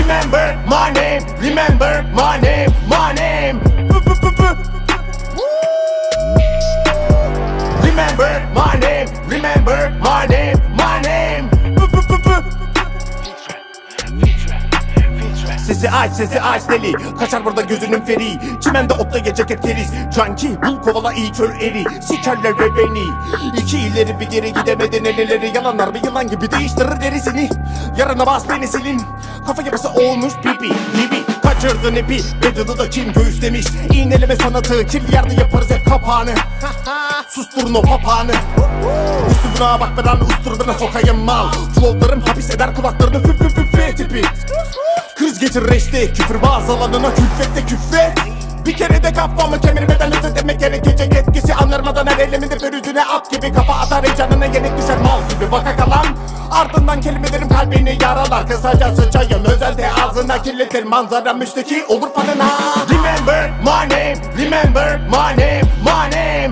Remember my name, remember my name, my name. Remember my name, remember my name, my name. Sesi aç deli, kaçar burada gözünün feri. Çimende otta gecek hep keriz. Canki bul kovala iyi çöl eri. Sikerler ve beni. İki ileri bir geri gidemedin elleri. Yalanlar bir yılan gibi değiştirir derisini. Yarına bas beni silin. Kafa yapısı olmuş pipi gibi. Kaçırdın ipi, bedalı da kim göğüslemiş. İğneleme sanatı, kirli yerde yaparız hep kapağını. Susturun o papağanı. Üstüne bakmadan usturbuna sokayım mal. Flowlarım hapis eder kulaklarını fü tipi. Kriz getir reşte, küfürbaz alanına külfette küfret. Bir kere de kafamı kemirmeden özür demek gerekecek etkisi. Anlarmadan her eleminde pürüzüne at gibi. Kafa atar heyecanına yenik düşer mal gibi baka kalan. Ardından kelimelerim kalbini yaralar. Kısaca sıçayım özelde ağzına kirletir. Manzara müşteki olur fanına. Remember my name, remember my name, my name.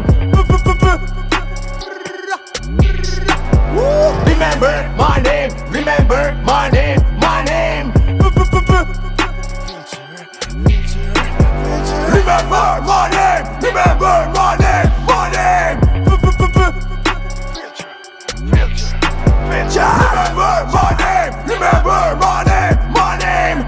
Remember my name, remember my name, my name. Remember my name, remember my name, my name. Remember my name, remember my name, my name.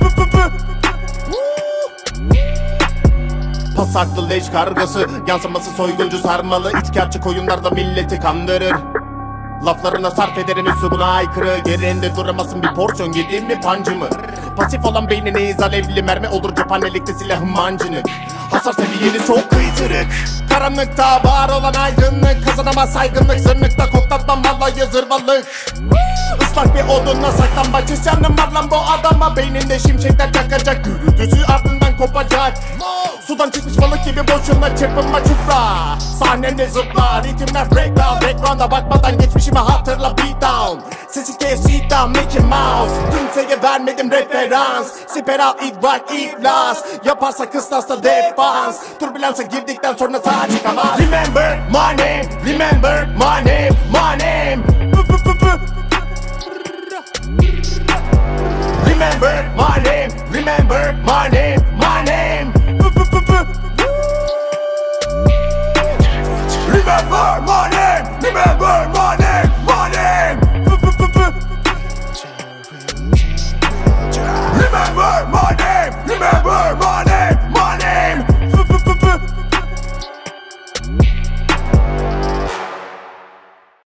Pasaklı leş kargası, yansıması soyguncu sarmalı. İçkârçı koyunlarda milleti kandırır. Laflarına sarf ederin üstü buna aykırı. Yerinde duramazsın bir porsiyon yedin mi pancı mı? Pasif olan beyniniz alevli mermi olur cephanelikte silahım mancınık. Hasar seviyeniz çok kıytırık. Karanlıkta var olan aydınlık. Kazanamaz saygınlık zırnıkta koklatmam vallahi zırvalık. Islak bir odunla saklanmaç isyanım var lan bu adama. Beyninde şimşekler çakacak, gürültüsü ardından kopacak. Sudan çıkmış balık gibi boşuna çırpınma çupra. Sahnende zıplar, ritimler breakdown. Background'a bakmadan geçmişimi hatırla beat down. Sesi kes sit down Mickey Mouse. Kimseye vermedim referans. Siper al idrak iflas. Yaparsa kıstasla defans. Türbülansa girdikten sonra sağ çıkamaz. Remember my name, remember my name, my name. Remember my name, remember my name, my name. Remember my name.